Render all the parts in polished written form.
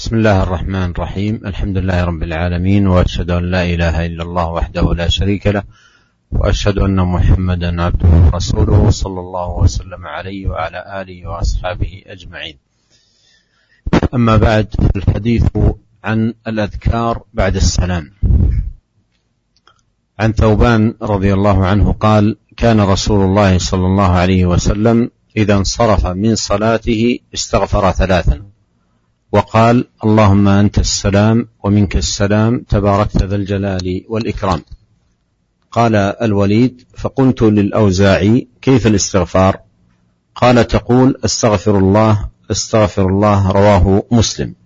بسم الله الرحمن الرحيم. الحمد لله رب العالمين، وأشهد أن لا إله إلا الله وحده لا شريك له، وأشهد أن محمدا عبده ورسوله صلى الله وسلم عليه وعلى آله وأصحابه أجمعين. أما بعد، الحديث عن الأذكار بعد السلام. عن ثوبان رضي الله عنه قال: كان رسول الله صلى الله عليه وسلم إذا انصرف من صلاته استغفر ثلاثا وقال: اللهم أنت السلام ومنك السلام تباركت ذا الجلال والإكرام. قال الوليد: فقلت للأوزاعي: كيف الاستغفار؟ قال: تقول استغفر الله استغفر الله. رواه مسلم.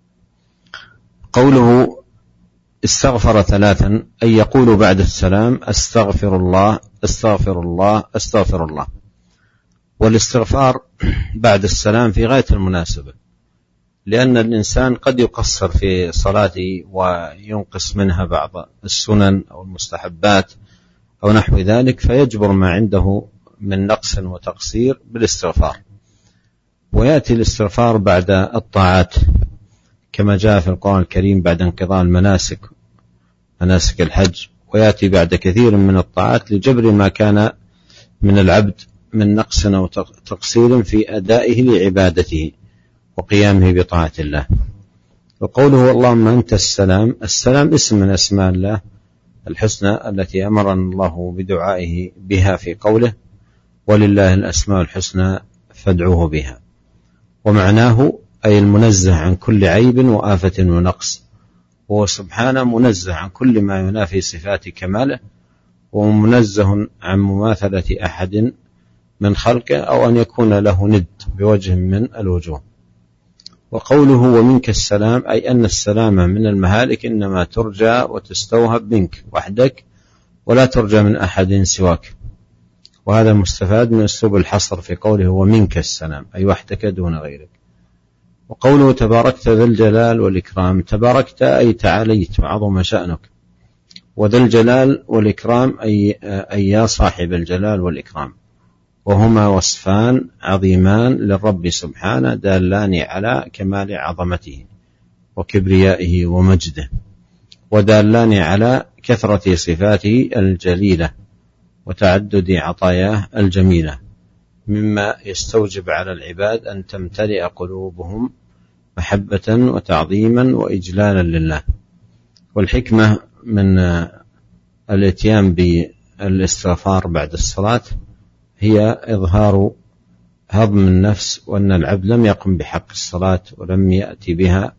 قوله استغفر ثلاثا أي يقول بعد السلام: استغفر الله استغفر الله استغفر الله. والاستغفار بعد السلام في غاية المناسبة، لأن الإنسان قد يقصر في صلاته وينقص منها بعض السنن أو المستحبات أو نحو ذلك، فيجبر ما عنده من نقص وتقصير بالاستغفار. ويأتي الاستغفار بعد الطاعات كما جاء في القرآن الكريم بعد انقضاء مناسك الحج، ويأتي بعد كثير من الطاعات لجبر ما كان من العبد من نقص أو تقصير في أدائه لعبادته وقيامه بطاعة الله. وقوله اللهم أنت السلام، السلام اسم من أسماء الله الحسنى التي أمرنا الله بدعائه بها في قوله: ولله الأسماء الحسنى فادعوه بها. ومعناه أي المنزه عن كل عيب وآفة ونقص، هو سبحانه منزه عن كل ما ينافي صفات كماله، ومنزه عن مماثلة أحد من خلقه أو أن يكون له ند بوجه من الوجوه. وقوله ومنك السلام أي أن السلامة من المهالك إنما ترجى وتستوهب منك وحدك، ولا ترجى من أحد سواك. وهذا مستفاد من أسلوب الحصر في قوله ومنك السلام أي وحدك دون غيرك. وقوله تباركت ذا الجلال والإكرام، تباركت أي تعاليت وعظم شأنك، وذا الجلال والإكرام أي يا صاحب الجلال والإكرام، وهما وصفان عظيمان للرب سبحانه دالان على كمال عظمته وكبريائه ومجده، ودالان على كثرة صفاته الجليلة وتعدد عطاياه الجميلة، مما يستوجب على العباد أن تمتلئ قلوبهم محبة وتعظيما وإجلالا لله. والحكمة من الاتيان بالاستغفار بعد الصلاة هي إظهار هضم النفس، وأن العبد لم يقم بحق الصلاة ولم يأتي بها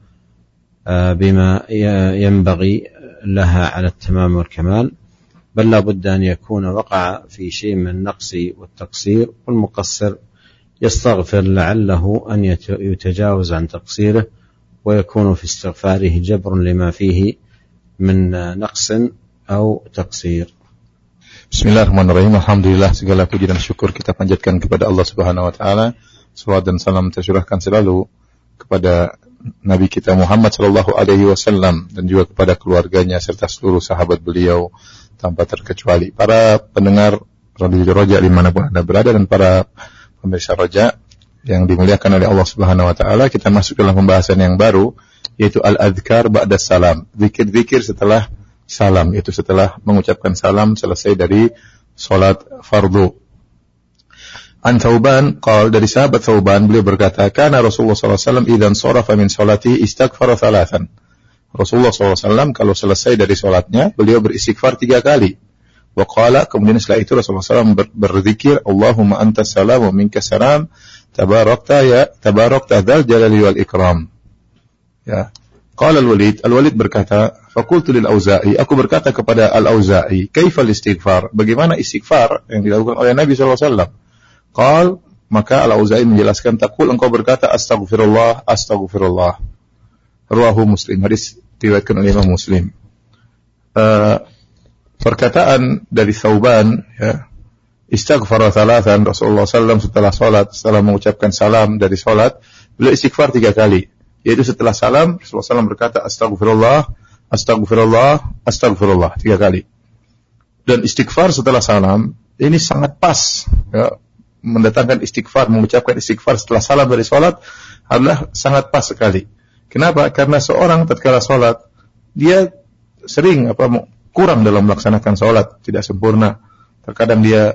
بما ينبغي لها على التمام والكمال، بل لا بد أن يكون وقع في شيء من النقص والتقصير، والمقصر يستغفر لعله أن يتجاوز عن تقصيره، ويكون في استغفاره جبر لما فيه من نقص أو تقصير. Bismillahirrahmanirrahim. Alhamdulillah, segala puji dan syukur kita panjatkan kepada Allah Subhanahu wa taala. Salawat dan salam tercurahkan selalu kepada Nabi kita Muhammad sallallahu alaihi wasallam dan juga kepada keluarganya serta seluruh sahabat beliau tanpa terkecuali. Para pendengar Radio Roja dimanapun Anda berada dan para pemirsa Roja yang dimuliakan oleh Allah Subhanahu wa taala, kita masuk dalam pembahasan yang baru, yaitu al-adhkar ba'da salam, zikir-zikir setelah salam, itu setelah mengucapkan salam selesai dari salat fardu. An Thauban qala, dari sahabat Thauban beliau berkata, kana Rasulullah sallallahu alaihi wasallam idzan sharafa min salatihi istaghfara thalathan. Rasulullah sallallahu alaihi wasallam kalau selesai dari salatnya beliau beristighfar 3 kali. Wa qala, kemudian setelah itu Rasulullah sallallahu alaihi wasallam berzikir, Allahumma antas salam wa minkas salam tabarakta dzal jalali wal ikram. Ya. Qala al-Walid berkata, faqultu lil Auza'i, aku berkata kepada al-Auza'i, kaifal istighfar, bagaimana istighfar yang dilakukan oleh Nabi sallallahu alaihi wasallam? Qal, maka al-Auza'i menjelaskan, taqul, engkau berkata astaghfirullah astaghfirullah. Rawahu Muslim, hadis diriwayatkan oleh Imam Muslim. Perkataan dari Thauban, ya, istaghfara thalathan, Rasulullah sallallahu setelah mengucapkan salam dari salat, beliau istighfar 3 kali. Yaitu setelah salam Rasulullah SAW berkata astagfirullah, astagfirullah, astagfirullah 3 kali. Dan istighfar setelah salam ini sangat pas, ya, mendatangkan istighfar, mengucapkan istighfar setelah salam dari salat adalah sangat pas sekali. Kenapa? Karena seorang tatkala sholat, dia sering kurang dalam melaksanakan sholat, tidak sempurna. Terkadang dia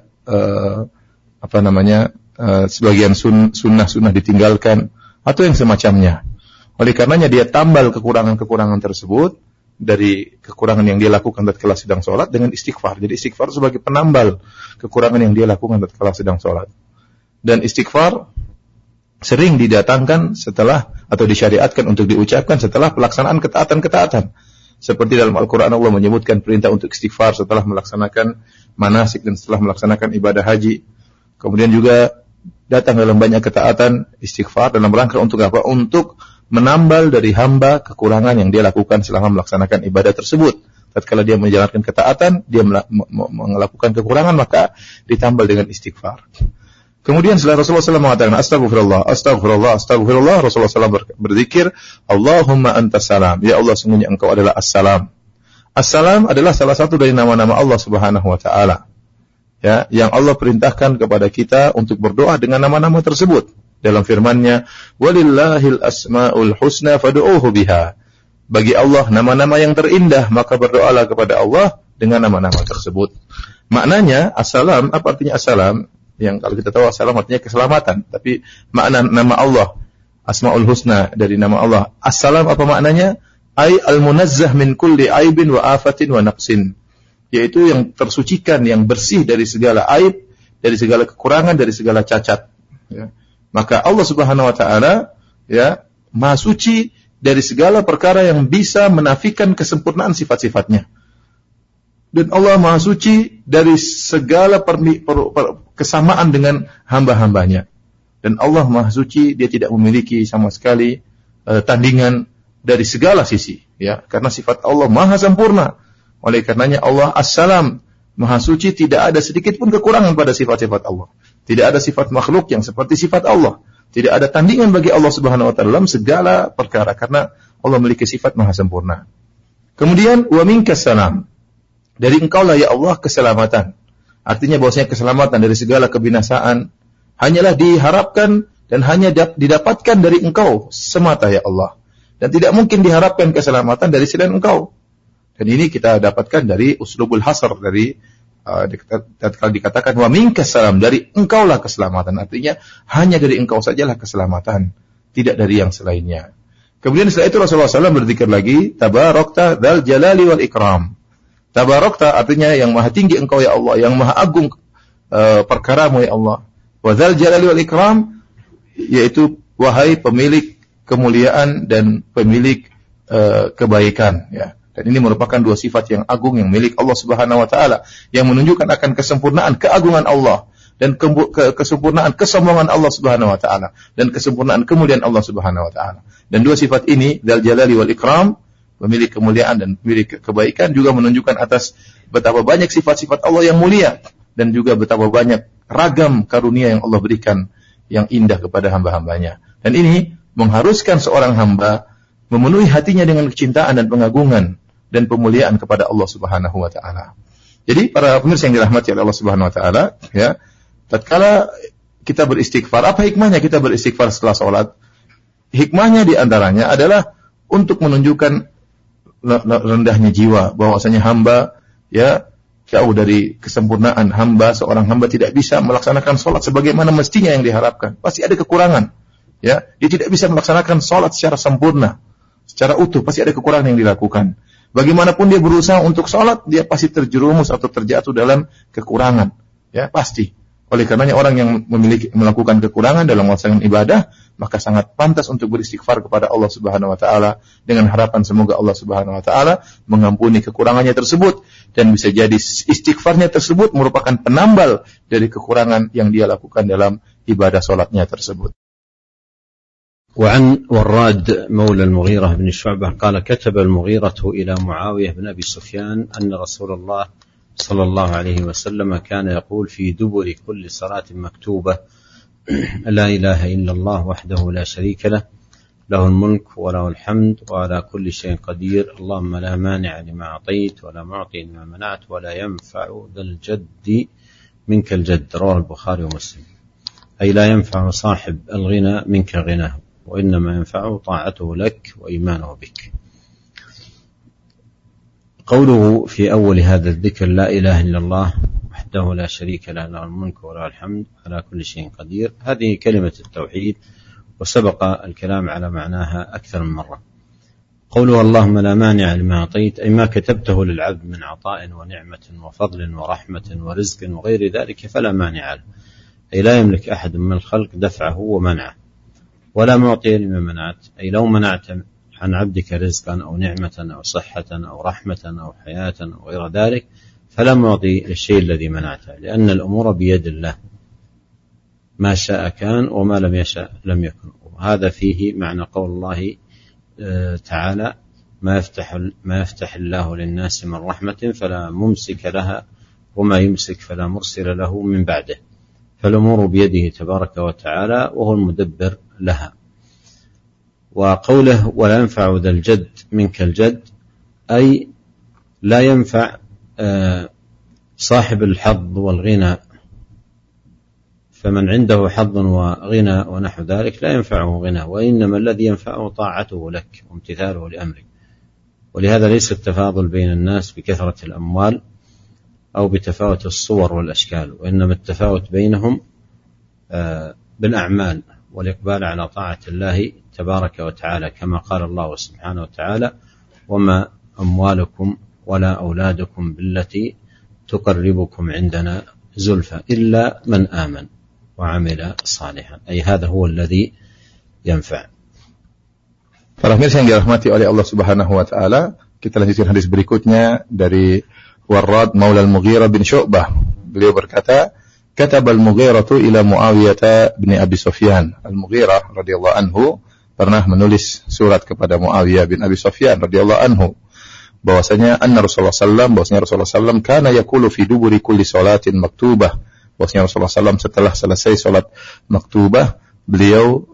sebagian sunnah ditinggalkan atau yang semacamnya. Oleh karenanya dia tambal kekurangan-kekurangan tersebut dari kekurangan yang dia lakukan tatkala sedang sholat dengan istighfar. Jadi istighfar sebagai penambal kekurangan yang dia lakukan tatkala sedang sholat. Dan istighfar sering didatangkan setelah atau disyariatkan untuk diucapkan setelah pelaksanaan ketaatan-ketaatan. Seperti dalam Al-Quran Allah menyebutkan perintah untuk istighfar setelah melaksanakan manasik dan setelah melaksanakan ibadah haji. Kemudian juga datang dalam banyak ketaatan istighfar dalam rangka untuk apa? Untuk menambal dari hamba kekurangan yang dia lakukan selama melaksanakan ibadah tersebut. Tatkala dia menjalankan ketaatan, dia melakukan kekurangan, maka ditambal dengan istighfar. Kemudian setelah Rasulullah SAW mengatakan astagfirullah, astagfirullah, astagfirullah, Rasulullah SAW berzikir, Allahumma antas salam, ya Allah sungguhnya engkau adalah as-salam. As-salam adalah salah satu dari nama-nama Allah Subhanahu wa taala. Ya, yang Allah perintahkan kepada kita untuk berdoa dengan nama-nama tersebut. Dalam firman-Nya, walillahil asmaul husna fad'uuhu biha. Bagi Allah nama-nama yang terindah, maka berdoalah kepada Allah dengan nama-nama tersebut. Maknanya as-salam, apa artinya as-salam? Yang kalau kita tahu as-salam artinya keselamatan, tapi makna nama Allah Asmaul Husna dari nama Allah as-salam apa maknanya? Ai al-munazzah min kulli aibin wa afatin wa naqsin, yaitu yang tersucikan, yang bersih dari segala aib, dari segala kekurangan, dari segala cacat, ya. Maka Allah Subhanahu wa taala ya Maha suci dari segala perkara yang bisa menafikan kesempurnaan sifat-sifatnya. Dan Allah Maha suci dari segala kesamaan dengan hamba-hambanya. Dan Allah Maha suci, dia tidak memiliki sama sekali tandingan dari segala sisi, ya, karena sifat Allah Maha sempurna. Oleh karenanya Allah As-Salam, Maha suci, tidak ada sedikit pun kekurangan pada sifat-sifat Allah. Tidak ada sifat makhluk yang seperti sifat Allah. Tidak ada tandingan bagi Allah Subhanahu wa taala dalam segala perkara karena Allah memiliki sifat Maha sempurna. Kemudian wa minkas salam. Dari engkaulah ya Allah keselamatan. Artinya bahwasanya keselamatan dari segala kebinasaan hanyalah diharapkan dan hanya didapatkan dari engkau semata ya Allah. Dan tidak mungkin diharapkan keselamatan dari selain engkau. Dan ini kita dapatkan dari uslubul hasr, dari kalau dikatakan wa minkas salam, dari engkaulah keselamatan. Artinya hanya dari engkau sajalah keselamatan, tidak dari yang selainnya. Kemudian setelah itu Rasulullah SAW berzikir lagi, tabarakta dzal jalali wal ikram. Tabarakta artinya yang maha tinggi engkau ya Allah, yang maha agung perkaramu ya Allah. Wa dzal jalali wal ikram, yaitu wahai pemilik kemuliaan dan pemilik kebaikan, ya. Dan ini merupakan dua sifat yang agung yang milik Allah Subhanahu wa taala, yang menunjukkan akan kesempurnaan keagungan Allah dan kesempurnaan kesombongan Allah Subhanahu wa taala dan kesempurnaan kemuliaan Allah Subhanahu wa taala. Dan dua sifat ini, dzal jalali wal ikram, pemilik kemuliaan dan pemilik kebaikan, juga menunjukkan atas betapa banyak sifat-sifat Allah yang mulia dan juga betapa banyak ragam karunia yang Allah berikan yang indah kepada hamba-hambanya. Dan ini mengharuskan seorang hamba memenuhi hatinya dengan kecintaan dan pengagungan dan pemuliaan kepada Allah Subhanahu wa taala. Jadi para pemirsa yang dirahmati oleh Allah Subhanahu wa taala, ya, tatkala kita beristighfar, apa hikmahnya kita beristighfar setelah salat? Hikmahnya di antaranya adalah untuk menunjukkan rendahnya jiwa, bahwasanya hamba ya jauh dari kesempurnaan hamba. Seorang hamba tidak bisa melaksanakan salat sebagaimana mestinya yang diharapkan. Pasti ada kekurangan. Ya, dia tidak bisa melaksanakan salat secara sempurna, secara utuh, pasti ada kekurangan yang dilakukan. Bagaimanapun dia berusaha untuk salat, dia pasti terjerumus atau terjatuh dalam kekurangan. Ya, pasti. Oleh karenanya orang yang melakukan kekurangan dalam melaksanakan ibadah, maka sangat pantas untuk beristighfar kepada Allah Subhanahu wa taala dengan harapan semoga Allah Subhanahu wa taala mengampuni kekurangannya tersebut, dan bisa jadi istighfarnya tersebut merupakan penambal dari kekurangan yang dia lakukan dalam ibadah salatnya tersebut. وعن وراد مولى المغيرة بن شعبة قال كتب المغيرة إلى معاوية بن أبي سفيان أن رسول الله صلى الله عليه وسلم كان يقول في دبر كل صلاة مكتوبة لا إله إلا الله وحده لا شريك له له الملك وله الحمد وعلى كل شيء قدير اللهم لا مانع لما أعطيت ولا معطي لما منعت ولا ينفع ذا الجد منك الجد رواه البخاري ومسلم. أي لا ينفع صاحب الغنى منك غناه وإنما ينفعه طاعته لك وإيمانه بك. قوله في أول هذا الذكر لا إله إلا الله وحده لا شريك له له الملك وله الحمد على كل شيء قدير، هذه كلمة التوحيد وسبق الكلام على معناها أكثر من مرة. قوله اللهم لا مانع لما أعطيت، أي ما كتبته للعبد من عطاء ونعمة وفضل ورحمة ورزق وغير ذلك فلا مانع له، أي لا يملك أحد من الخلق دفعه ومنعه. ولا معطي لما منعت، أي لو منعت عن عبدك رزقا أو نعمة أو صحة أو رحمة أو حياة أو غير ذلك فلا معطي للشيء الذي منعته، لأن الأمور بيد الله، ما شاء كان وما لم يشاء لم يكن. وهذا فيه معنى قول الله تعالى ما يفتح الله للناس من رحمة فلا ممسك لها وما يمسك فلا مرسل له من بعده، فالأمور بيده تبارك وتعالى وهو المدبر لها. وقوله ولا ينفع ذا الجد منك الجد، أي لا ينفع صاحب الحظ والغنى، فمن عنده حظ وغنى ونحو ذلك لا ينفعه غنى، وإنما الذي ينفعه طاعته لك وامتثاله لأمرك. ولهذا ليس التفاضل بين الناس بكثرة الأموال أو بتفاوت الصور والأشكال، وإنما التفاوت بينهم بالأعمال والإقبال على طاعة الله تبارك وتعالى، كما قال الله سبحانه وتعالى وما أموالكم ولا أولادكم بالتي تقربكم عندنا زلفى إلا من آمن وعمل صالحا، أي هذا هو الذي ينفع. Para pemirsa yang dirahmati oleh Allah Subhanahu wa taala, kita lanjutkan hadis berikutnya dari Warrad Maula Al-Mughirah bin Syu'bah. Beliau berkata, "Kataba Al-Mughirah ila Muawiyah bin Abi Sufyan." Al-Mughirah radhiyallahu anhu pernah menulis surat kepada Muawiyah bin Abi Sufyan radhiyallahu anhu bahwasanya Rasulullah sallallahu kana yaqulu fi duburi kulli salatin maktubah. Bahwasanya Rasulullah sallallahu setelah selesai salat maktubah, beliau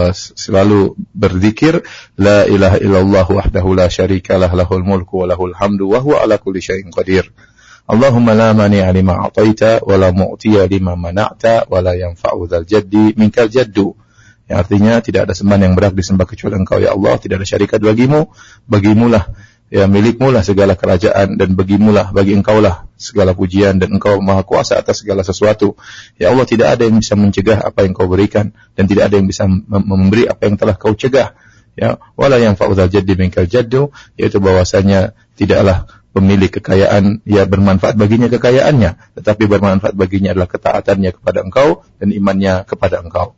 selalu berzikir la ilaha illallah wahdahu la syarika lah lahul mulku wa lahul hamdu wa huwa ala kulli syai'in qadir. Allahumma la mani'a lima a'taita wa la mu'tiya lima mana'ta wa la yanfa'u dzal jaddi minkal jaddu. Yang artinya tidak ada sembahan yang berhak disembah kecuali Engkau ya Allah, tidak ada syarikat bagimu, bagimulah ya milikmulah segala kerajaan dan bagimulah bagi Engkaulah segala pujian dan Engkau maha kuasa atas segala sesuatu. Ya Allah, tidak ada yang bisa mencegah apa yang Kau berikan dan tidak ada yang bisa memberi apa yang telah Kau cegah. Ya, wala yanfa'u dzal jaddi minkal jaddu, yaitu bahwasanya tidaklah pemilik kekayaan ya bermanfaat baginya kekayaannya, tetapi bermanfaat baginya adalah ketaatannya kepada Engkau dan imannya kepada Engkau.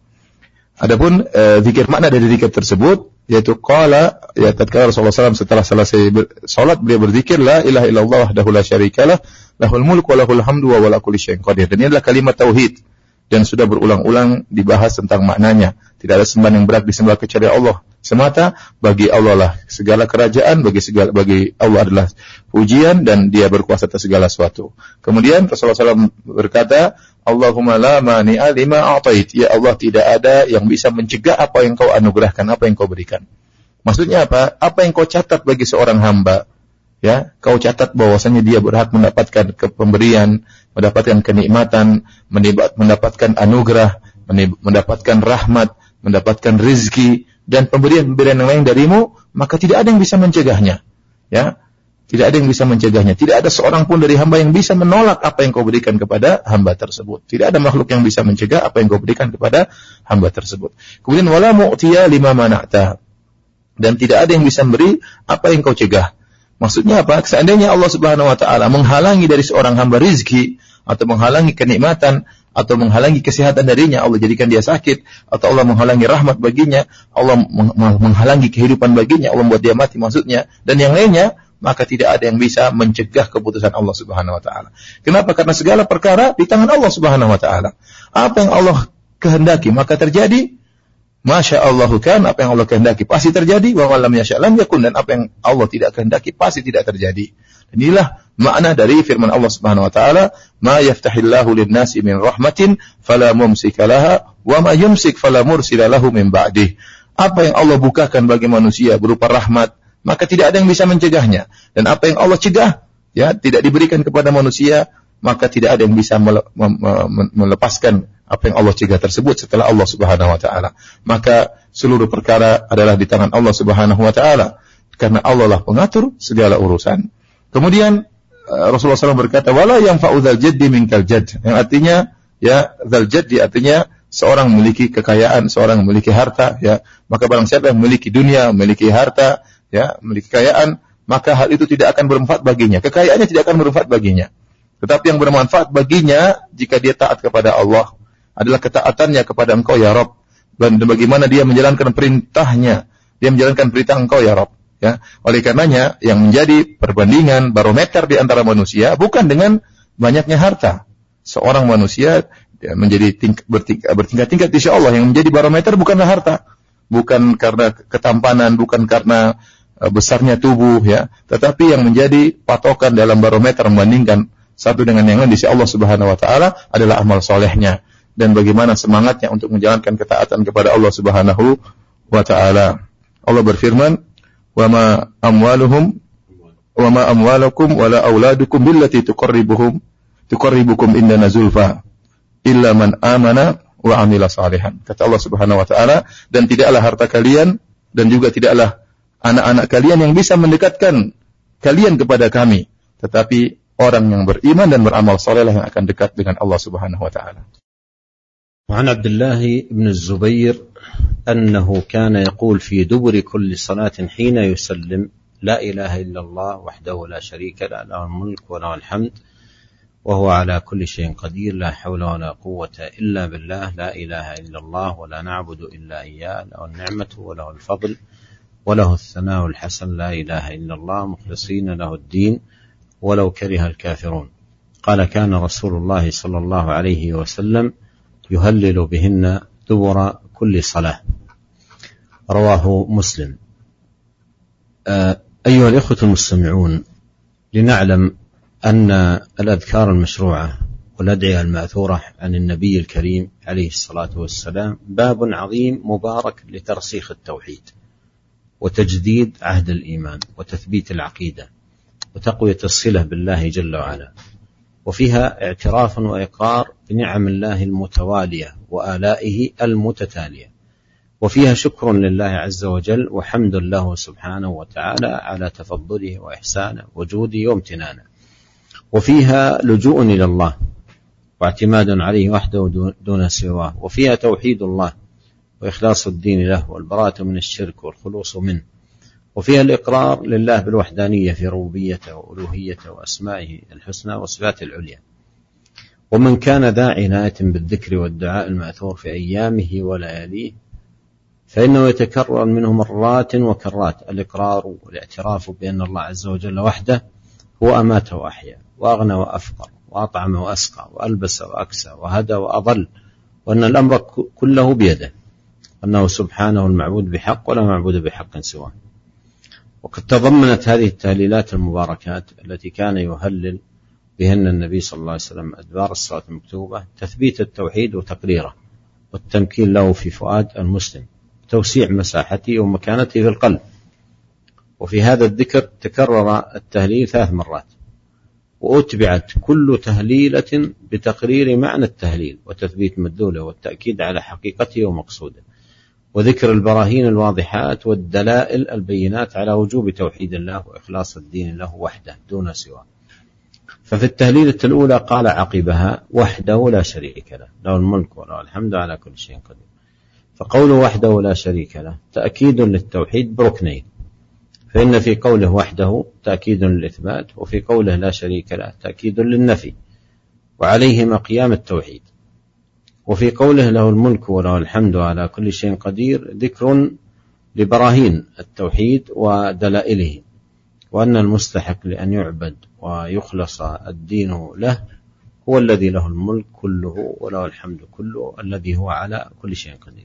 Adapun zikir, makna dari zikir tersebut yaitu qala, ya tatkala Rasulullah SAW setelah selesai salat beliau berzikir la ilaha illallah wahdahu la syarikalah lahul mulku wa lahul hamdu wa ala kulli syai'in qadir. Dan ini adalah kalimat tauhid dan sudah berulang-ulang dibahas tentang maknanya. Tidak ada sembahan yang berhak disembah kecuali Allah semata, bagi Allah lah segala kerajaan, bagi Allah adalah pujian dan Dia berkuasa atas segala sesuatu. Kemudian Rasulullah SAW berkata, Allahumma la mani'a lima a'tait. Ya Allah, tidak ada yang bisa mencegah apa yang Kau anugerahkan, apa yang Kau berikan. Maksudnya apa? Apa yang Kau catat bagi seorang hamba, ya, Kau catat bahwasanya dia berhak mendapatkan pemberian, mendapatkan kenikmatan, mendapatkan anugerah, mendapatkan rahmat, mendapatkan rizki dan pemberian-pemberian yang lain darimu, maka tidak ada yang bisa mencegahnya. Ya, tidak ada yang bisa mencegahnya. Tidak ada seorang pun dari hamba yang bisa menolak apa yang Kau berikan kepada hamba tersebut. Tidak ada makhluk yang bisa mencegah apa yang Kau berikan kepada hamba tersebut. Kemudian wala mu'tiya lima mana'ta, dan tidak ada yang bisa memberi apa yang Kau cegah. Maksudnya apa? Seandainya Allah Subhanahu wa taala menghalangi dari seorang hamba rizki, atau menghalangi kenikmatan, atau menghalangi kesehatan darinya, Allah jadikan dia sakit, atau Allah menghalangi rahmat baginya, Allah menghalangi kehidupan baginya, Allah membuat dia mati maksudnya, dan yang lainnya, maka tidak ada yang bisa mencegah keputusan Allah Subhanahu wa taala. Kenapa? Karena segala perkara di tangan Allah Subhanahu wa taala. Apa yang Allah kehendaki maka terjadi. Masya Allahu kan, apa yang Allah kehendaki pasti terjadi, wa lam yasha' lam yakun, dan apa yang Allah tidak kehendaki pasti tidak terjadi. Dan inilah makna dari firman Allah Subhanahu wa taala, ma yaftahillahu lin-nasi min rahmatin fala mumsika laha wa ma yumsik fala mursila lahu min ba'dih. Apa yang Allah bukakan bagi manusia berupa rahmat, maka tidak ada yang bisa mencegahnya. Dan apa yang Allah cegah, ya, tidak diberikan kepada manusia, maka tidak ada yang bisa melepaskan apa yang Allah cegah tersebut setelah Allah Subhanahu wa taala. Maka seluruh perkara adalah di tangan Allah Subhanahu wa taala, karena Allah lah pengatur segala urusan. Kemudian Rasulullah SAW berkata, wala yanfa'u dzal jaddi minkal jadd, yang artinya ya dzal jaddi artinya seorang memiliki kekayaan, seorang memiliki harta, ya, maka barang siapa yang memiliki dunia, memiliki harta, ya, memiliki kekayaan, maka hal itu tidak akan bermanfaat baginya. Kekayaannya tidak akan bermanfaat baginya. Tetapi yang bermanfaat baginya jika dia taat kepada Allah adalah ketaatannya kepada Engkau ya Rabb, dan bagaimana dia menjalankan perintahnya, dia menjalankan perintah Engkau ya Rabb. Ya, oleh karenanya yang menjadi perbandingan barometer di antara manusia bukan dengan banyaknya harta. Seorang manusia menjadi bertingkat-tingkat insya Allah. Yang menjadi barometer bukanlah harta, bukan karena ketampanan, bukan karena besarnya tubuh, ya, tetapi yang menjadi patokan dalam barometer membandingkan satu dengan yang lain di sisi Allah Subhanahu wa taala adalah amal solehnya dan bagaimana semangatnya untuk menjalankan ketaatan kepada Allah Subhanahu wa taala. Allah berfirman, wa ma amwalukum wala auladukum billati tuqarribukum indana zulfa illa man amana wa amila salihan. Kata Allah Subhanahu wa taala, dan tidaklah harta kalian dan juga tidaklah anak-anak kalian yang bisa mendekatkan kalian kepada kami, tetapi orang yang beriman dan beramal saleh yang akan dekat dengan Allah Subhanahu wa taala. وعن عبد الله بن الزبير أنه كان يقول في دبر كل صلاة حين يسلم لا إله إلا الله وحده لا شريك له له الملك وله الحمد وهو على كل شيء قدير لا حول ولا قوة إلا بالله لا إله إلا الله ولا نعبد إلا إياه له النعمة وله الفضل وله الثناء الحسن لا إله إلا الله مخلصين له الدين ولو كره الكافرون. قال كان رسول الله صلى الله عليه وسلم يهلل بهن دبر كل صلاة. رواه مسلم. أيها الإخوة المستمعون، لنعلم أن الأذكار المشروعة والأدعية المأثورة عن النبي الكريم عليه الصلاة والسلام باب عظيم مبارك لترسيخ التوحيد وتجديد عهد الإيمان وتثبيت العقيدة وتقوية الصلة بالله جل وعلا، وفيها اعتراف وإقرار بنعم الله المتوالية وآلائه المتتالية، وفيها شكر لله عز وجل وحمد له سبحانه وتعالى على تفضله وإحسانه وجوده وامتنانه، وفيها لجوء إلى الله واعتماد عليه وحده دون سواه، وفيها توحيد الله وإخلاص الدين له والبراءة من الشرك والخلوص منه، وفيها الإقرار لله بالوحدانية في ربوبيته وألوهيته وأسمائه الحسنى وصفاته العليا. ومن كان ذا عناية بالذكر والدعاء المأثور في أيامه ولياليه فإنه يتكرر منه مرات وكرات الإقرار والاعتراف بأن الله عز وجل وحده هو أمات وأحيا وأغنى وأفقر وأطعم وأسقى وألبس وأكسى وهدى وأضل، وأن الأمر كله بيده، أنه سبحانه المعبود بحق ولا معبود بحق سواه. وقد تضمنت هذه التهليلات المباركات التي كان يهلل بهن النبي صلى الله عليه وسلم أدبار الصلاة المكتوبة تثبيت التوحيد وتقريره والتمكين له في فؤاد المسلم، توسيع مساحته ومكانته في القلب. وفي هذا الذكر تكرر التهليل 3 مرات، وأتبعت كل تهليلة بتقرير معنى التهليل وتثبيت مدلوله والتأكيد على حقيقته ومقصوده، وذكر البراهين الواضحات والدلائل البينات على وجوب توحيد الله وإخلاص الدين له وحده دون سواه. ففي التهليلة الأولى قال عقبها وحده لا شريك له له الملك وله الحمد على كل شيء قدير. فقوله وحده لا شريك له تأكيد للتوحيد بركنين، فإن في قوله وحده تأكيد للإثبات، وفي قوله لا شريك له تأكيد للنفي، وعليهما قيام التوحيد. وفي قوله له الملك وله الحمد على كل شيء قدير ذكر لبراهين التوحيد ودلائله، وأن المستحق لأن يعبد ويخلص الدين له هو الذي له الملك كله وله الحمد كله الذي هو على كل شيء قدير.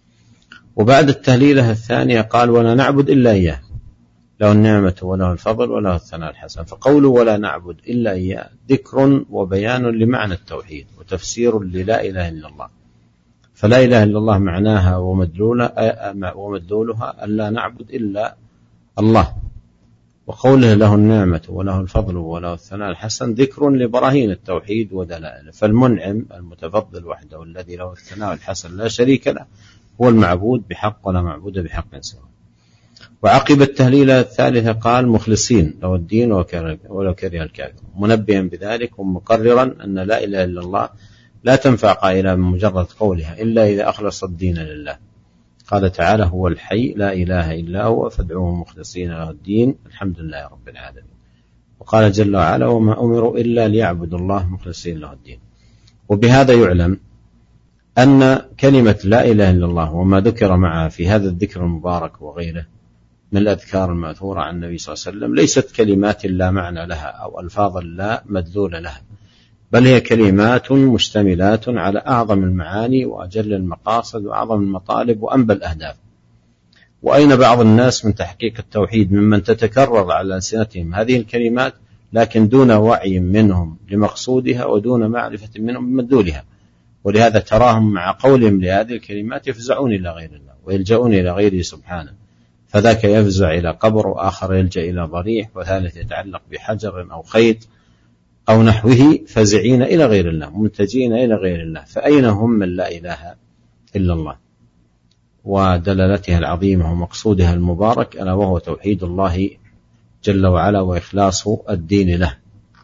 وبعد التهليلة الثانية قال ولا نعبد إلا إياه له النعمة وله الفضل وله الثناء الحسن. فقوله ولا نعبد إلا إياه ذكر وبيان لمعنى التوحيد وتفسير للا إله إلا الله. فلا إله إلا الله معناها ومدلولها ألا نعبد إلا الله، وقوله له النعمة وله الفضل وله الثناء الحسن ذكر لبراهين التوحيد ودلائله. فالمنعم المتفضل وحده الذي له الثناء الحسن لا شريك له هو المعبود بحق ولا معبود بحق سواه. وعقب التهليلة الثالثة قال مخلصين له الدين ولو كره الكافر، منبها بذلك ومقررا أن لا إله إلا الله لا تنفع قائلها من مجرد قولها إلا إذا أخلص الدين لله. قال تعالى هو الحي لا إله إلا هو فادعوه مخلصين له الدين الحمد لله رب العالمين. وقال جل وعلا وما أمروا إلا ليعبدوا الله مخلصين له الدين. وبهذا يعلم أن كلمة لا إله إلا الله وما ذكر معها في هذا الذكر المبارك وغيره من الأذكار المأثورة عن النبي صلى الله عليه وسلم ليست كلمات لا معنى لها أو ألفاظ لا مدلول لها، بل هي كلمات مشتملات على أعظم المعاني وأجل المقاصد وأعظم المطالب وأنبى الأهداف. وأين بعض الناس من تحقيق التوحيد ممن تتكرر على ألسنتهم هذه الكلمات لكن دون وعي منهم لمقصودها ودون معرفة منهم بمدلولها، ولهذا تراهم مع قولهم لهذه الكلمات يفزعون إلى غير الله ويلجؤون إلى غيره سبحانه، فذاك يفزع إلى قبر وآخر يلجأ إلى ضريح وثالث يتعلق بحجر أو خيط أو نحوه فزعين إلى غير الله منتجين إلى غير الله. فأين هم من لا إله إلا الله ودلالتها العظيمة ومقصودها المبارك ألا وهو توحيد الله جل وعلا وإخلاص الدين له.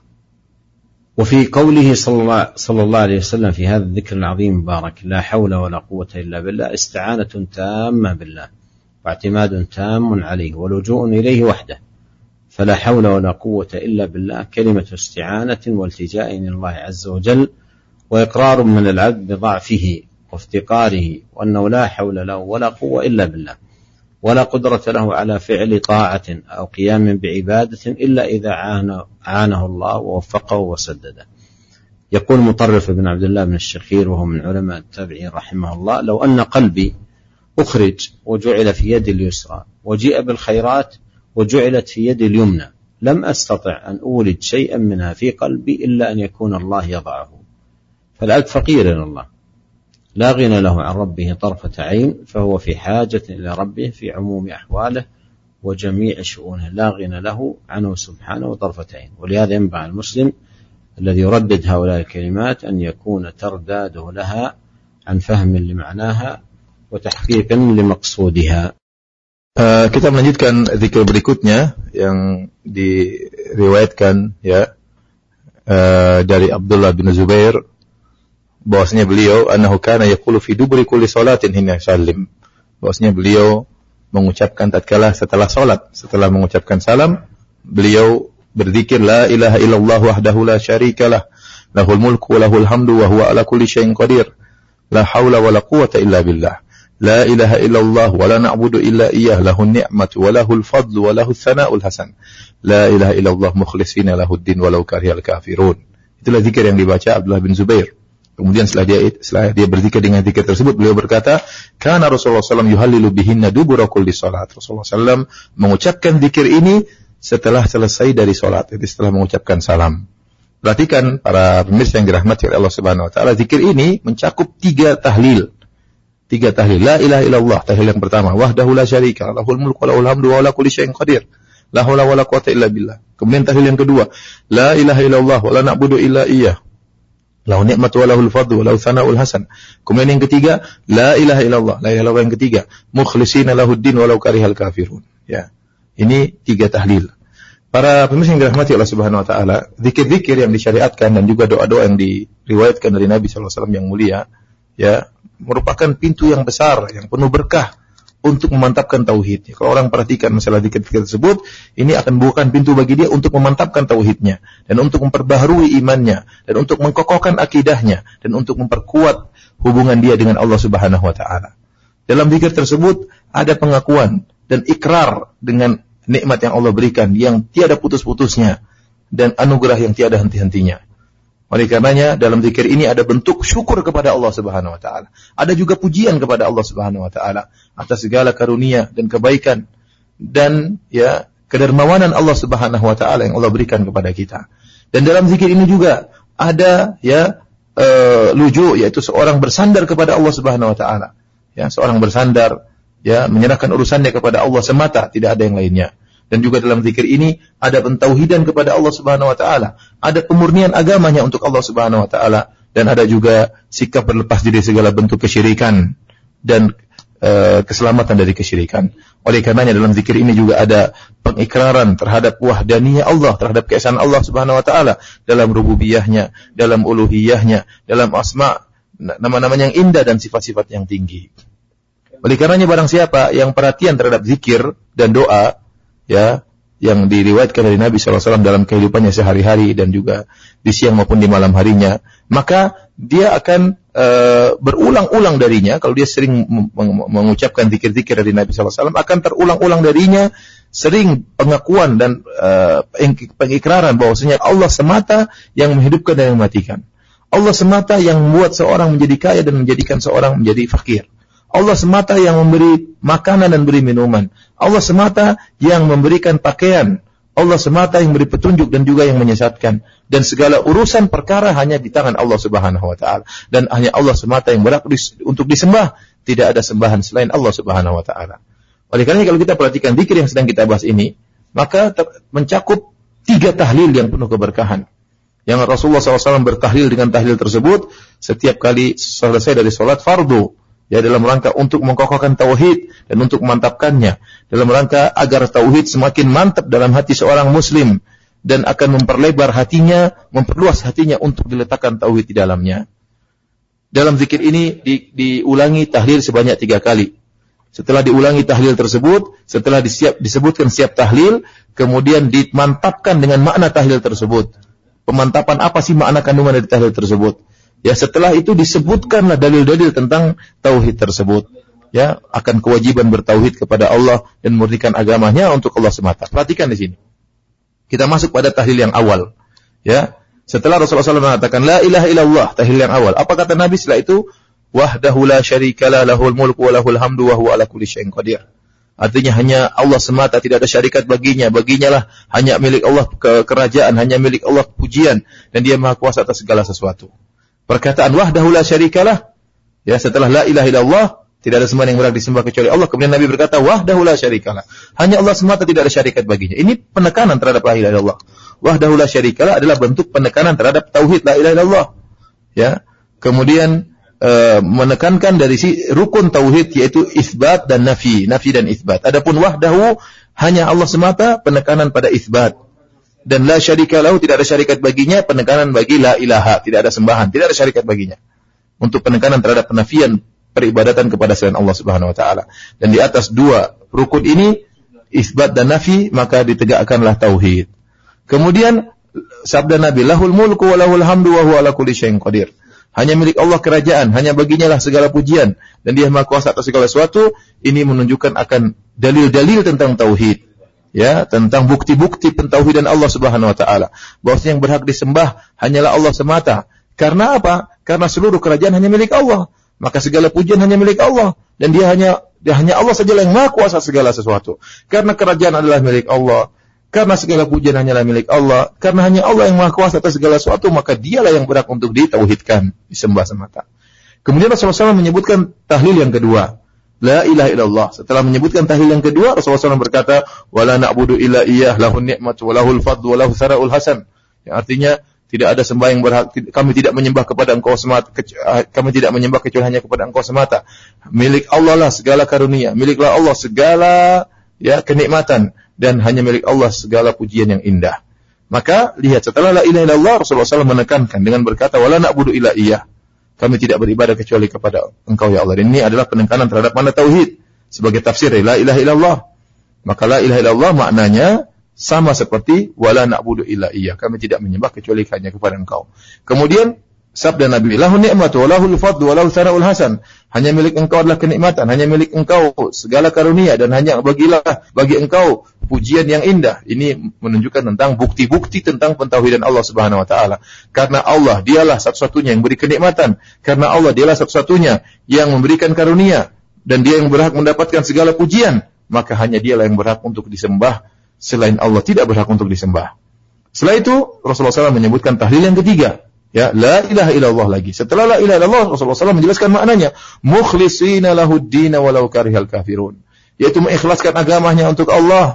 وفي قوله صلى الله عليه وسلم في هذا الذكر العظيم المبارك لا حول ولا قوة إلا بالله استعانة تامة بالله واعتماد تام عليه ولجوء إليه وحده. فلا حول ولا قوة إلا بالله كلمة استعانة والتجاء إلى الله عز وجل وإقرار من العبد بضعفه وافتقاره وأنه لا حول له ولا قوة إلا بالله ولا قدرة له على فعل طاعة أو قيام بعبادة إلا إذا عانه الله ووفقه وسدده. يقول مطرف بن عبد الله بن الشخير وهو من علماء التابعين رحمه الله لو أن قلبي أخرج وجعل في يد اليسرى وجيء بالخيرات وجعلت في يد اليمنى لم أستطع أن أولد شيئا منها في قلبي إلا أن يكون الله يضعه. فالعبد فقير إلى الله لا غنى له عن ربه طرفة عين، فهو في حاجة إلى ربه في عموم أحواله وجميع شؤونه لا غنى له عنه سبحانه طرفة عين. ولهذا ينبغي المسلم الذي يردد هؤلاء الكلمات أن يكون ترداده لها عن فهم لمعناها وتحقيق لمقصودها. Kita melanjutkan zikir berikutnya yang diriwayatkan dari Abdullah bin Zubair bahwasanya beliau annahu kana yaqulu fi duburi kulli salatin hina yusallim, bahwasanya beliau mengucapkan tatkala setelah salat, setelah mengucapkan salam beliau berzikir la ilaha illallah wahdahu la syarikalah lahul mulku wa lahul hamdu wa huwa ala kulli syai'in qadir la haula wa la quwwata illa billah la ilaha illallah wa la na'budu illa iyyah lahun ni'matu wa lahul fadlu wa lahul thana'ul hasan la ilaha illallah mukhlishina lahuddin walau karihal kafirun. Itulah zikir yang dibaca Abdullah bin Zubair. Kemudian setelah dia berzikir dengan zikir tersebut beliau berkata kana Rasulullah SAW yuhallilu bihinna dubura kulli salat. Rasulullah SAW mengucapkan zikir ini setelah selesai dari salat, jadi setelah mengucapkan salam. Perhatikan para pemirsa yang dirahmati oleh Allah Subhanahu wa taala, zikir ini mencakup 3 tahlil. 3 tahlil. La ilaha illallah, tahlil yang pertama, wahdahu la syarika, lahul mulku wa lahul hamdu wa ala kulli syai'in qadir. La haula wa la quwwata illa billah. Kemudian tahlil yang kedua, la ilaha illallah wa la na'budu illa iyyah. Lahu ni'matu wa lahul fadlu wa lahu tsana'ul hasan. Kemudian yang ketiga, la ilaha illallah. La ilaha illallah yang ketiga, mukhlishina lahuddin walau karihal kafirun. Ya. Ini 3 tahlil. Para pemirsa yang dirahmati Allah Subhanahu wa taala, zikir-zikir yang disyariatkan dan juga doa-doa yang diriwayatkan dari Nabi sallallahu alaihi wasallam yang mulia, merupakan pintu yang besar, yang penuh berkah untuk memantapkan tauhid. Kalau orang perhatikan masalah zikir-zikir tersebut, ini akan membukakan pintu bagi dia untuk memantapkan tauhidnya dan untuk memperbaharui imannya dan untuk mengkokohkan akidahnya dan untuk memperkuat hubungan dia dengan Allah Subhanahu wa taala. Dalam zikir tersebut ada pengakuan dan ikrar dengan nikmat yang Allah berikan yang tiada putus-putusnya dan anugerah yang tiada henti-hentinya. Oleh karenanya dalam zikir ini ada bentuk syukur kepada Allah Subhanahu wa taala. Ada juga pujian kepada Allah Subhanahu wa taala atas segala karunia dan kebaikan dan kedermawanan Allah Subhanahu wa taala yang Allah berikan kepada kita. Dan dalam zikir ini juga ada luju, yaitu seorang bersandar kepada Allah Subhanahu wa taala. Seorang bersandar menyerahkan urusannya kepada Allah semata, tidak ada yang lainnya. Dan juga dalam zikir ini ada pentauhidan kepada Allah Subhanahu wa taala, ada pemurnian agamanya untuk Allah Subhanahu wa taala, dan ada juga sikap berlepas diri segala bentuk kesyirikan dan keselamatan dari kesyirikan. Oleh karenanya dalam zikir ini juga ada pengikraran terhadap wahdaniyah Allah, terhadap keesaan Allah Subhanahu wa taala dalam rububiyahnya, dalam uluhiyahnya, dalam asma, nama-namanya yang indah dan sifat-sifat yang tinggi. Oleh karenanya barang siapa yang perhatian terhadap zikir dan doa, ya, yang diriwayatkan dari Nabi SAW dalam kehidupannya sehari-hari dan juga di siang maupun di malam harinya, maka dia akan berulang-ulang darinya. Kalau dia sering mengucapkan zikir-zikir dari Nabi SAW, akan terulang-ulang darinya sering pengakuan dan pengikraran bahwasanya Allah semata yang menghidupkan dan yang mematikan. Allah semata yang membuat seorang menjadi kaya dan menjadikan seorang menjadi fakir. Allah semata yang memberi makanan dan beri minuman. Allah semata yang memberikan pakaian. Allah semata yang memberi petunjuk dan juga yang menyesatkan. Dan segala urusan perkara hanya di tangan Allah Subhanahu wa taala. Dan hanya Allah semata yang berhak untuk disembah. Tidak ada sembahan selain Allah Subhanahu wa taala. Oleh karena kalau kita perhatikan zikir yang sedang kita bahas ini, maka mencakup 3 tahlil yang penuh keberkahan. Yang Rasulullah SAW bertahlil dengan tahlil tersebut setiap kali selesai dari sholat fardu. Ya, dalam rangka untuk mengkokohkan tauhid dan untuk memantapkannya, dalam rangka agar tauhid semakin mantap dalam hati seorang muslim dan akan memperlebar hatinya, memperluas hatinya untuk diletakkan tauhid di dalamnya. Dalam zikir ini diulangi tahlil sebanyak 3 kali. Setelah diulangi tahlil tersebut, setelah disebutkan setiap tahlil, kemudian dimantapkan dengan makna tahlil tersebut. Pemantapan apa sih makna kandungan dari tahlil tersebut? Ya, setelah itu disebutkanlah dalil-dalil tentang tauhid tersebut. Ya, akan kewajiban bertauhid kepada Allah dan memurnikan agamanya untuk Allah semata. Perhatikan di sini. Kita masuk pada tahlil yang awal. Ya, setelah Rasulullah SAW mengatakan la ilaha illallah, tahlil yang awal. Apa kata Nabi setelah itu? Wahdahu la syarikalah, lahul mulku wa lahul hamdu wa huwa ala kulli syai'in qadir. Artinya hanya Allah semata, tidak ada syarikat baginya. Baginyalah hanya milik Allah kerajaan, hanya milik Allah pujian, dan Dia Maha Kuasa atas segala sesuatu. Perkataan wahdahu la syarikalah, ya, setelah la ilaha illallah, tidak ada sembahan yang berhak disembah kecuali Allah. Kemudian Nabi berkata wahdahu la syarikalah, hanya Allah semata, tidak ada syarikat baginya. Ini penekanan terhadap la ilaha illallah. Wahdahu la syarikalah adalah bentuk penekanan terhadap tauhid la ilaha illallah. Ya, kemudian menekankan dari si rukun tauhid, yaitu isbat dan nafi dan isbat. Adapun wahdahu hanya Allah semata, penekanan pada isbat. Dan la syarika lahu, tidak ada syarikat baginya, penekanan bagi la ilaha, tidak ada sembahan, tidak ada syarikat baginya. Untuk penekanan terhadap penafian peribadatan kepada selain Allah Subhanahu wa taala. Dan di atas 2 rukun ini, isbat dan nafi, maka ditegakkanlah tauhid. Kemudian sabda Nabi, lahul mulku wa lahul hamdu wa huwa ala kulli syai'in qadir. Hanya milik Allah kerajaan, hanya baginya lah segala pujian, dan Dia Maha Kuasa atas segala sesuatu. Ini menunjukkan akan dalil-dalil tentang tauhid. Ya, tentang bukti-bukti pentauhidan Allah Subhanahu wa taala. Bahwasanya yang berhak disembah hanyalah Allah semata. Karena apa? Karena seluruh kerajaan hanya milik Allah. Maka segala pujian hanya milik Allah, dan dia hanya Allah saja yang Maha Kuasa segala sesuatu. Karena kerajaan adalah milik Allah, karena segala pujian hanyalah milik Allah, karena hanya Allah yang Maha Kuasa atas segala sesuatu, maka Dialah yang berhak untuk ditauhidkan, disembah semata. Kemudian Rasulullah SAW menyebutkan tahlil yang kedua, la ilaha illallah. Setelah menyebutkan tahlil yang kedua, Rasulullah SAW berkata, wala na'budu illa iyyah, lahun ni'matu wa lahul fadlu wa lahu sara'ul hasan. Yang artinya tidak ada sembah yang berhak, kami tidak menyembah kepada Engkau semata, kami tidak menyembah kecuali hanya kepada Engkau semata. Milik Allah lah segala karunia, miliklah Allah segala kenikmatan, dan hanya milik Allah segala pujian yang indah. Maka lihat, setelah la ilaha illallah, Rasulullah SAW menekankan dengan berkata, wala na'budu illa iyyah, kami tidak beribadah kecuali kepada Engkau ya Allah. Dan ini adalah penekanan terhadap makna tauhid sebagai tafsir dari la ilaha illallah. Maka la ilaha illallah maknanya sama seperti wala na'budu illa iyyah, kami tidak menyembah kecuali hanya kepada Engkau. Kemudian sabda Nabi, lahu ni'matu wa lahul fadlu wa lahu sara'ul hasan. Hanya milik Engkau adalah kenikmatan, hanya milik Engkau segala karunia, dan hanya bagi Engkau pujian yang indah. Ini menunjukkan tentang bukti-bukti tentang pentauhidan Allah Subhanahu wa taala. Karena Allah dialah satu-satunya yang beri kenikmatan, karena Allah dialah satu-satunya yang memberikan karunia, dan Dia yang berhak mendapatkan segala pujian, maka hanya Dialah yang berhak untuk disembah, selain Allah tidak berhak untuk disembah. Setelah itu Rasulullah SAW menyebutkan tahlil yang ketiga, ya, la ilaha illallah lagi. Setelah la ilaha illallah, Rasulullah SAW menjelaskan maknanya, mukhlisina lahuddina walau karihal kafirun, yaitu mengikhlaskan agamanya untuk Allah,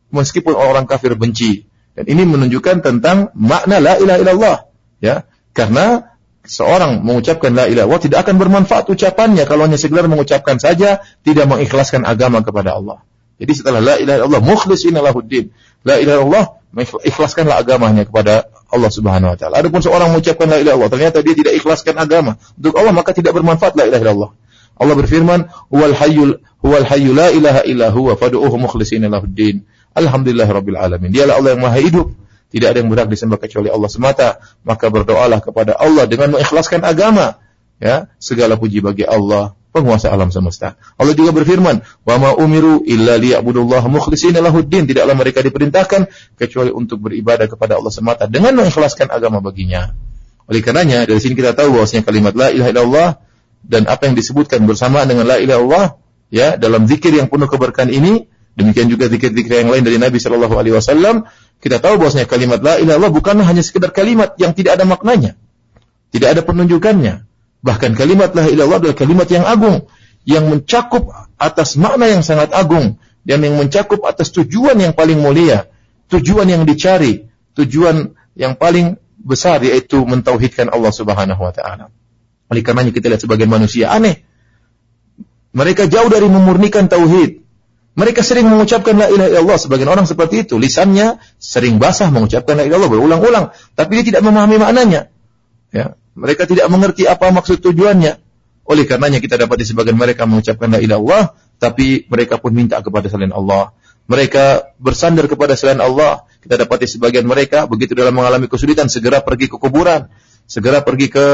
meskipun orang kafir benci. Dan ini menunjukkan tentang makna la ilaha illallah, ya. Karena seorang mengucapkan la ilaha illallah tidak akan bermanfaat ucapannya kalau hanya sekedar mengucapkan saja, tidak mengikhlaskan agama kepada Allah. Jadi setelah la ilaha illallah mukhlishina lahuddin, la ilaha illallah, mengikhlaskanlah agamanya kepada Allah Subhanahu wa taala. Adapun seorang mengucapkan la ilaha illallah ternyata dia tidak ikhlaskan agama untuk Allah, maka tidak bermanfaat la ilaha illallah. Allah berfirman, huwal hayyu la ilaha illa huwa fad'uuhu mukhlishina lahuddin. Alhamdulillahirabbil alamin. Dialah Allah yang maha hidup, tidak ada yang berhak disembah kecuali Allah semata, maka berdoalah kepada Allah dengan mengikhlaskan agama. Ya, segala puji bagi Allah, penguasa alam semesta. Allah juga berfirman, wa ma umiru illa liya'budullaha mukhlishina lahuddin. Tidaklah mereka diperintahkan kecuali untuk beribadah kepada Allah semata dengan mengikhlaskan agama baginya. Oleh karenanya dari sini kita tahu bahwasanya kalimat la ilaha illallah dan apa yang disebutkan bersamaan dengan la ilaha illallah, ya, dalam zikir yang penuh keberkahan ini, demikian juga zikir-zikir yang lain dari Nabi sallallahu alaihi wasallam, kita tahu bahwasanya kalimat la ilaha illallah bukanlah hanya sekedar kalimat yang tidak ada maknanya, tidak ada penunjukannya. Bahkan kalimat la ilaha illallah adalah kalimat yang agung, yang mencakup atas makna yang sangat agung dan yang mencakup atas tujuan yang paling mulia, tujuan yang dicari, tujuan yang paling besar, yaitu mentauhidkan Allah Subhanahu wa taala. Oleh karenanya kita lihat sebagian manusia aneh. Mereka jauh dari memurnikan tauhid. Mereka sering mengucapkan la ilaha illallah. Sebagian orang seperti itu, lisannya sering basah mengucapkan la ilaha illallah berulang-ulang, tapi dia tidak memahami maknanya. Ya, mereka tidak mengerti apa maksud tujuannya. Oleh karenanya kita dapati sebagian mereka mengucapkan la ilaha illallah, tapi mereka pun minta kepada selain Allah. Mereka bersandar kepada selain Allah. Kita dapati sebagian mereka begitu dalam mengalami kesulitan segera pergi ke kuburan, segera pergi ke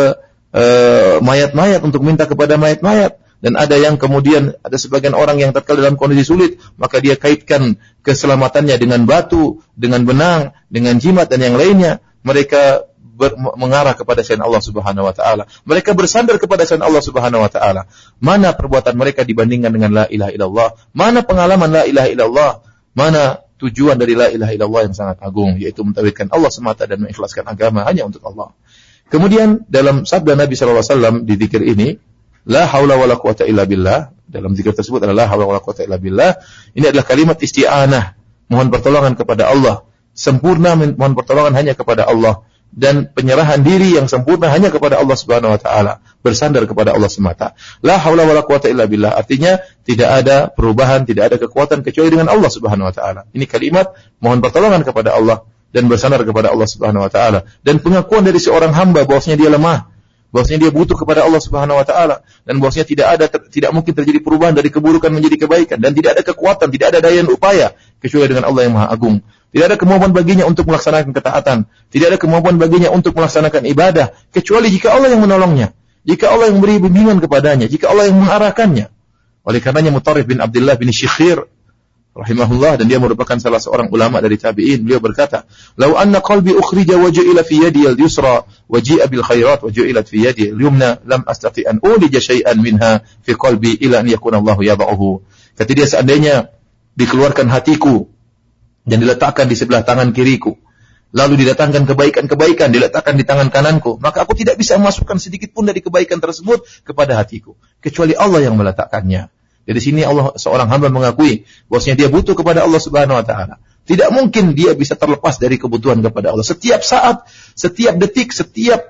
mayat-mayat untuk minta kepada mayat-mayat. Dan ada yang kemudian, ada sebagian orang yang tatkala dalam kondisi sulit, maka dia kaitkan keselamatannya dengan batu, dengan benang, dengan jimat dan yang lainnya. Mereka mengarah kepada selain Allah Subhanahu wa taala. Mereka bersandar kepada selain Allah Subhanahu wa taala. Mana perbuatan mereka dibandingkan dengan la ilaha illallah? Mana pengalaman la ilaha illallah? Mana tujuan dari la ilaha illallah yang sangat agung, yaitu mentauhidkan Allah semata dan mengikhlaskan agama hanya untuk Allah. Kemudian dalam sabda Nabi sallallahu alaihi wasallam di zikir ini, la haula wala quwata illa billah, dalam zikir tersebut adalah la haula wala quwata illa billah. Ini adalah kalimat isti'anah, mohon pertolongan kepada Allah. Sempurna mohon pertolongan hanya kepada Allah, dan penyerahan diri yang sempurna hanya kepada Allah Subhanahu wa taala, bersandar kepada Allah semata. La haula wala quwata illa billah, artinya tidak ada perubahan, tidak ada kekuatan kecuali dengan Allah Subhanahu wa taala. Ini kalimat mohon pertolongan kepada Allah dan bersandar kepada Allah Subhanahu wa taala, dan pengakuan dari seorang hamba bahwasanya dia lemah, bahwasanya dia butuh kepada Allah Subhanahu wa taala, dan bahwasanya tidak mungkin terjadi perubahan dari keburukan menjadi kebaikan, dan tidak ada kekuatan, tidak ada daya dan upaya kecuali dengan Allah yang Maha Agung. Tidak ada kemampuan baginya untuk melaksanakan ketaatan, tidak ada kemampuan baginya untuk melaksanakan ibadah kecuali jika Allah yang menolongnya, jika Allah yang memberi bimbingan kepadanya, jika Allah yang mengarahkannya. Oleh karenanya Mutarrif bin Abdullah bin Syikhir rahimahullah, dan dia merupakan salah seorang ulama dari tabi'in, beliau berkata, "Lau anna qalbi ukhrija wa ju'ila fi yadi al-yusra wa ji'a bil khairat wa ju'ilat fi yadi al-yumna lam astati an ulija shay'an minha fi qalbi ila an yakuna Allah yad'uhu." Kata dia, seandainya dikeluarkan hatiku dan diletakkan di sebelah tangan kiriku, lalu didatangkan kebaikan-kebaikan diletakkan di tangan kananku, maka aku tidak bisa memasukkan sedikit pun dari kebaikan tersebut kepada hatiku kecuali Allah yang meletakkannya. Dari sini Allah, seorang hamba mengakui bahwasanya dia butuh kepada Allah Subhanahu wa taala. Tidak mungkin dia bisa terlepas dari kebutuhan kepada Allah. Setiap saat, setiap detik, setiap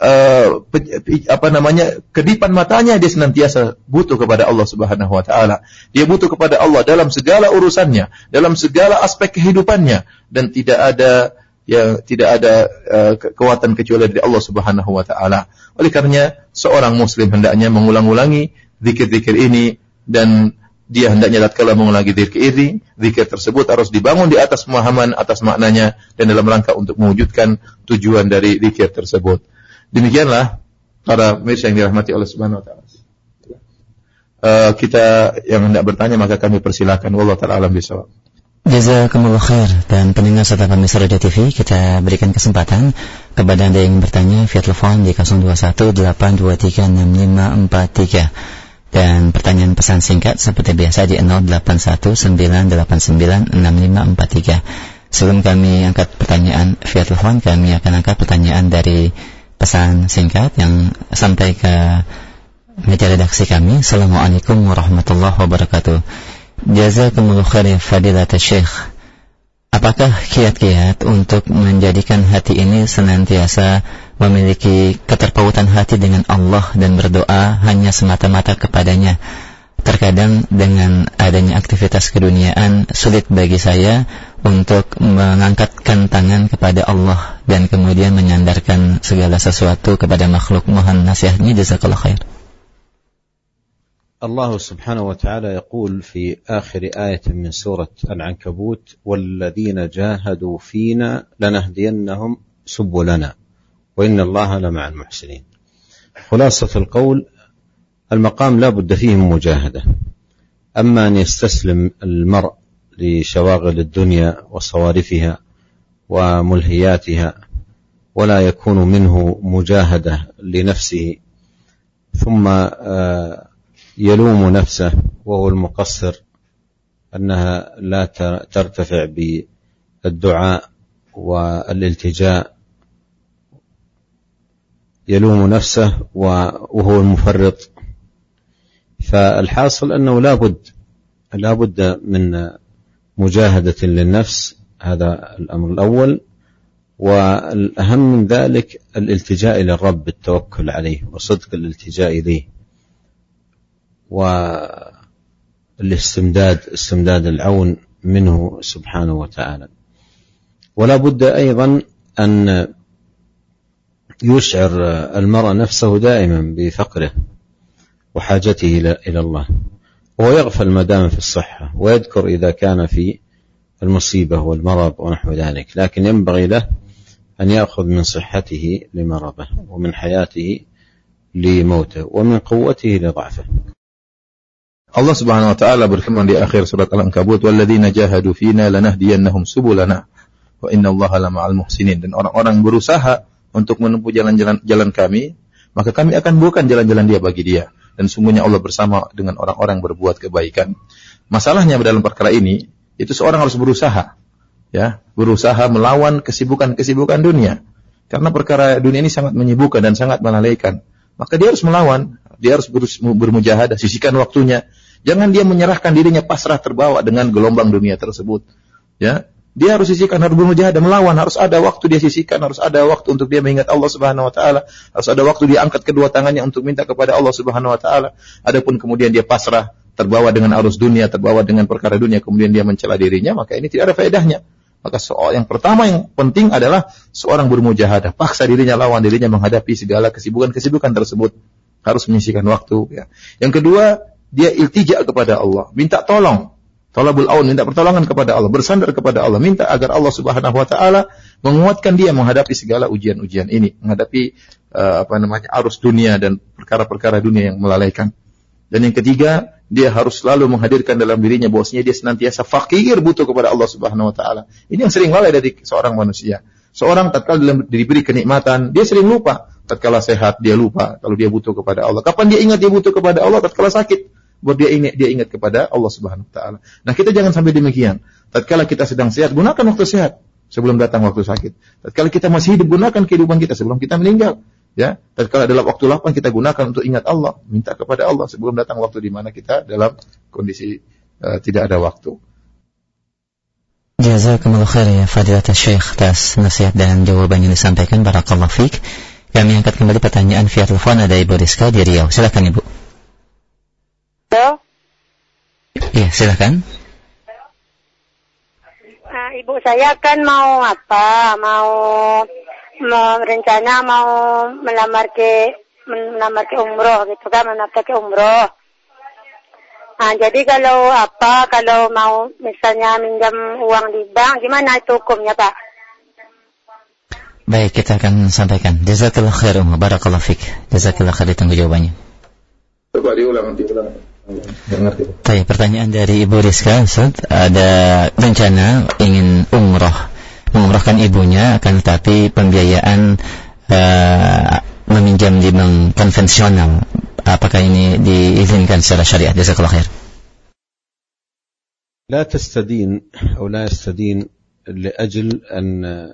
kedipan matanya dia senantiasa butuh kepada Allah Subhanahu wa taala. Dia butuh kepada Allah dalam segala urusannya, dalam segala aspek kehidupannya, dan tidak ada kekuatan kecuali dari Allah Subhanahu wa taala. Oleh karenanya seorang muslim hendaknya mengulang-ulangi zikir-zikir ini, dan dia hendaknya tatkala mengulangi zikir tersebut harus dibangun di atas pemahaman, atas maknanya, dan dalam rangka untuk mewujudkan tujuan dari zikir tersebut. Demikianlah para pemirsa yang dirahmati Allah Subhanahu wa taala. Kita yang hendak bertanya maka kami persilakan. Wallahu taala alam bisawab. Jazakumullah khair. Dan pendengar serta pemirsa Radio TV, kita berikan kesempatan kepada Anda yang bertanya via telepon di 0218236543. Dan pertanyaan pesan singkat seperti biasa di 0819896543. Sebelum kami angkat pertanyaan via telepon, kami akan angkat pertanyaan dari pesan singkat yang sampai ke meja redaksi kami. Assalamualaikum warahmatullahi wabarakatuh. Jazakumullah khair fadilat Syekh. apakah kiat-kiat untuk menjadikan hati ini senantiasa memiliki keterpautan hati dengan Allah dan berdoa hanya semata-mata kepadanya? Terkadang dengan adanya aktivitas keduniaan sulit bagi saya untuk mengangkatkan tangan kepada Allah dan kemudian menyandarkan segala sesuatu kepada makhluk. Mohon nasihatnya, jazakallahu khair. الله سبحانه وتعالى يقول في آخر آية من سورة العنكبوت والذين جاهدوا فينا لنهدينهم سبلنا وإن الله لمع المحسنين. خلاصة القول المقام لا بد فيه من مجاهدة. أما أن يستسلم المرء لشواغل الدنيا وصوارفها وملهياتها ولا يكون منه مجاهدة لنفسه ثم يلوم نفسه وهو المقصر أنها لا ترتفع بالدعاء والالتجاء، يلوم نفسه وهو المفرط. فالحاصل أنه لا بد من مجاهدة للنفس، هذا الأمر الأول. والأهم من ذلك الالتجاء إلى الرب بالتوكل عليه وصدق الالتجاء إليه استمداد العون منه سبحانه وتعالى. ولا بد أيضا أن يشعر المرء نفسه دائما بفقره وحاجته إلى الله، وهو يغفل ما دام في الصحة ويذكر إذا كان في المصيبة والمرض ونحو ذلك، لكن ينبغي له أن يأخذ من صحته لمرضه ومن حياته لموته ومن قوته لضعفه. Allah Subhanahu wa taala berfirman di akhir surat Al-Ankabut, "Walladzina jahadu fina lanahdiyannahum subulana wa innallaha lama'al muhsinin." Dan orang-orang berusaha untuk menempuh jalan kami, maka kami akan bukan jalan-jalan dia bagi dia, dan sungguhnya Allah bersama dengan orang-orang berbuat kebaikan. Masalahnya dalam perkara ini, itu seorang harus berusaha, ya, berusaha melawan kesibukan dunia. Karena perkara dunia ini sangat menyibukkan dan sangat melalaikan. Maka dia harus melawan, dia harus bermujahadah, sisihkan waktunya. Jangan dia menyerahkan dirinya pasrah terbawa dengan gelombang dunia tersebut. Ya, dia harus sisihkan, harus bermujahadah, melawan, harus ada waktu dia sisihkan, harus ada waktu untuk dia mengingat Allah Subhanahu wa taala, harus ada waktu dia angkat kedua tangannya untuk minta kepada Allah Subhanahu wa taala. Adapun kemudian dia pasrah, terbawa dengan arus dunia, terbawa dengan perkara dunia, kemudian dia mencela dirinya, maka ini tidak ada faedahnya. Maka yang pertama yang penting adalah seorang bermujahadah, paksa dirinya, lawan dirinya menghadapi segala kesibukan tersebut, harus menyisihkan waktu. Ya. Yang kedua, dia iltija kepada Allah, minta tolong, talabul aun, minta pertolongan kepada Allah, bersandar kepada Allah, minta agar Allah Subhanahu wa taala menguatkan dia menghadapi segala ujian-ujian ini, menghadapi arus dunia dan perkara-perkara dunia yang melalaikan. Dan yang ketiga, dia harus selalu menghadirkan dalam dirinya bahwasanya dia senantiasa fakir, butuh kepada Allah Subhanahu wa taala. Ini yang sering lalai dari seorang manusia. Seorang tatkala diberi kenikmatan, dia sering lupa. Tatkala sehat dia lupa kalau dia butuh kepada Allah. Kapan dia ingat dia butuh kepada Allah? Tatkala sakit, buat dia ingat kepada Allah Subhanahu wa taala. Nah, kita jangan sampai demikian. Tatkala kita sedang sehat, gunakan waktu sehat sebelum datang waktu sakit. Tatkala kita masih hidup, gunakan kehidupan kita sebelum kita meninggal. Ya, tatkala dalam waktu lapang kita gunakan untuk ingat Allah, minta kepada Allah sebelum datang waktu di mana kita dalam kondisi tidak ada waktu. Jazakumullah khair ya Fadilat Syekh atas nasihat dan jawaban yang disampaikan. Barakallahu fiik. Kami angkat kembali pertanyaan via telepon. Ada Ibu Rizka di Riau. Silakan Ibu. Halo. Iya, silakan. Nah, ibu saya kan mau rencana mau melamar ke umroh gitu kan, menaftar ke umroh. Nah, jadi kalau mau misalnya minjam uang di bank, gimana itu hukumnya, Pak? Baik, kita akan sampaikan. Jazakallahu khair, barakallahu fiik. Jazakallahu khair, ditunggu jawabannya. Coba diulang. Baik, pertanyaan dari Ibu Rizka, Ustaz, ada rencana ingin mengumrohkan ibunya, akan tetapi pembiayaan meminjam di bank konvensional. Apakah ini diizinkan secara syariat? Jazakallahu khair. لا تستدين أو لا يستدين لأجل أن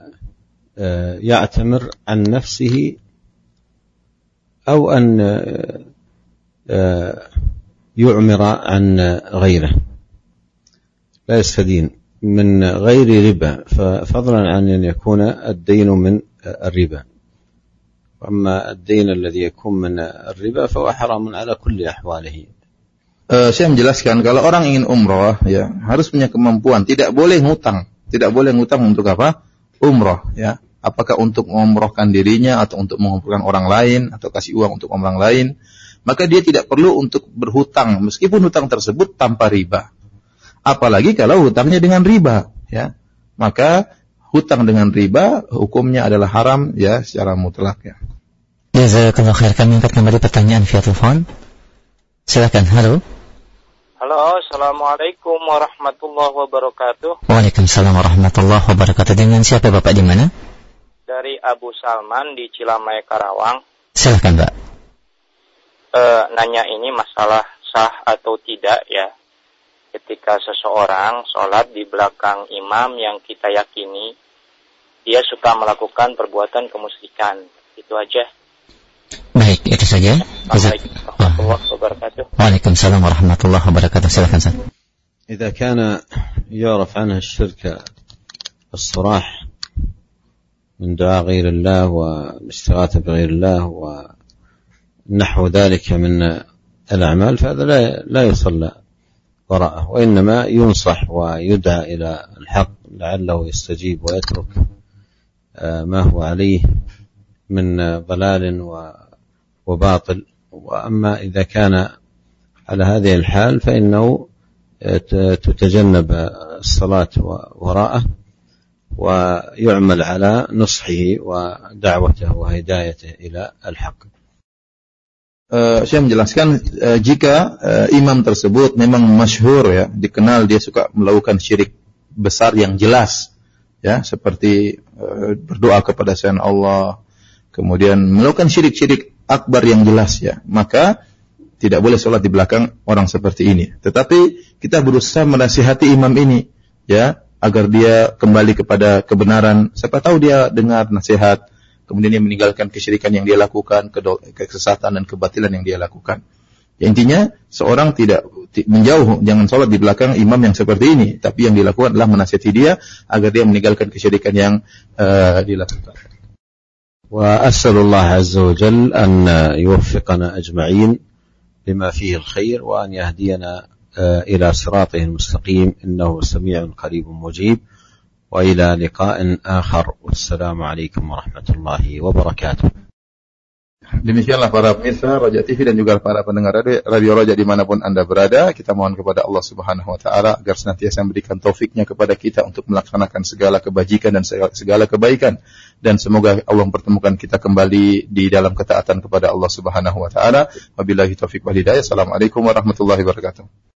يعتمر عن نفسه أو أن يعمر عن غيره. لا يستدين من غير ربا، فضلا عن أن يكون الدين من الربا. وأما الدين الذي يكون من الربا فهو حرام على كل أحواله. Saya menjelaskan kalau orang ingin umroh ya harus punya kemampuan, tidak boleh ngutang untuk apa? Umroh ya. Apakah untuk mengumrohkan dirinya atau untuk mengumpulkan orang lain atau kasih uang untuk orang lain, maka dia tidak perlu untuk berhutang meskipun hutang tersebut tanpa riba. Apalagi kalau hutangnya dengan riba, ya. Maka hutang dengan riba hukumnya adalah haram ya secara mutlak ya. Jazakallahu khair. Kami angkat kembali pertanyaan via telepon. Silakan. Halo. Halo, assalamualaikum warahmatullahi wabarakatuh. Waalaikumsalam warahmatullahi wabarakatuh. Dengan siapa Bapak di mana? Dari Abu Salman di Cilamaya, Karawang. Silakan, Pak. Nanya ini masalah sah atau tidak ya. Ketika seseorang sholat di belakang imam yang kita yakini, dia suka melakukan perbuatan kemusyrikan. Itu aja. Baik, itu saja. Assalamualaikum warahmatullahi wabarakatuh. Waalaikumsalam warahmatullahi wabarakatuh. Silakan, Ustaz. إذا كان يعرف عنه الشرك الصراح من دعاء غير الله والاستغاثة بغير الله ونحو ذلك من الأعمال فهذا لا يصلى وراءه، وإنما ينصح ويدعى إلى الحق لعله يستجيب ويترك ما هو عليه من ضلال وباطل. وأما إذا كان على هذه الحال فإنه تتجنب الصلاة وراءه ويعمل على نصحه ودعوته وهدايته إلى الحق. Saya menjelaskan jika imam tersebut memang masyhur ya, dikenal dia suka melakukan syirik besar yang jelas ya, seperti berdoa kepada selain Allah, kemudian melakukan syirik-syirik akbar yang jelas ya, maka tidak boleh sholat di belakang orang seperti ini. Tetapi kita berusaha menasihati imam ini ya, agar dia kembali kepada kebenaran. Siapa tahu dia dengar nasihat, kemudian dia meninggalkan kesyirikan yang dia lakukan, kesesatan dan kebatilan yang dia lakukan. Ya, intinya seorang tidak menjauh, jangan sholat di belakang imam yang seperti ini, tapi yang dilakukan adalah menasihati dia agar dia meninggalkan kesyirikan yang dilakukan. وأسأل الله عز وجل أن يوفقنا أجمعين لما فيه الخير وأن يهدينا إلى صراطه المستقيم إنه سميع قريب مجيب. وإلى لقاء آخر والسلام عليكم ورحمة الله وبركاته. Demikianlah para pemirsa Raja TV dan juga para pendengar Radio Raja dimanapun Anda berada, kita mohon kepada Allah Subhanahu Wa Taala agar senantiasa memberikan taufiknya kepada kita untuk melaksanakan segala kebajikan dan segala kebaikan, dan semoga Allah mempertemukan kita kembali di dalam ketaatan kepada Allah Subhanahu Wa Taala. Wabillahi taufiq wal hidayah. Assalamualaikum warahmatullahi wabarakatuh.